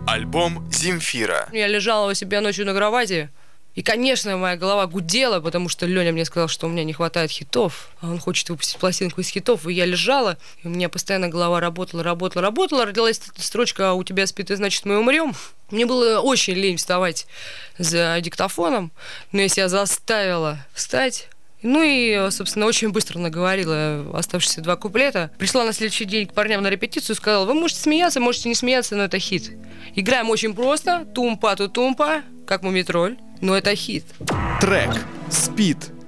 Альбом Земфира. Я лежала у себя ночью на кровати, и, конечно, моя голова гудела, потому что Леня мне сказал, что у меня не хватает хитов, а он хочет выпустить пластинку из хитов, и я лежала, и у меня постоянно голова работала, родилась эта строчка «А у тебя спит, и значит мы умрем». Мне было очень лень вставать за диктофоном, но я себя заставила встать. Ну и, собственно, очень быстро наговорила оставшиеся 2 куплета. Пришла на следующий день к парням на репетицию и сказала: вы можете смеяться, можете не смеяться, но это хит. Играем очень просто, тумпа-ту-тумпа, как мумитроль, но это хит. Трек «Спит»